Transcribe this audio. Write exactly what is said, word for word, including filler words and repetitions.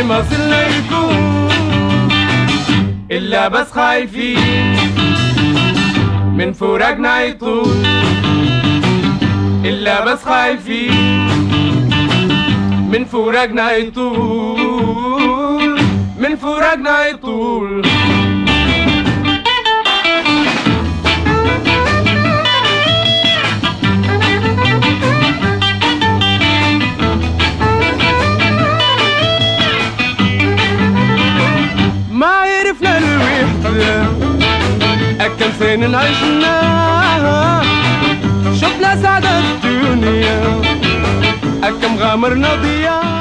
ما صلنا يكون إلا بس خايفين من فراقنا يطول، إلا بس خايفين من فراقنا يطول، من فراقنا يطول. ما عرفنا الوحدة أكم سنين عشناها، شفنا سعادة الدنيا أكم غامرنا ضياء.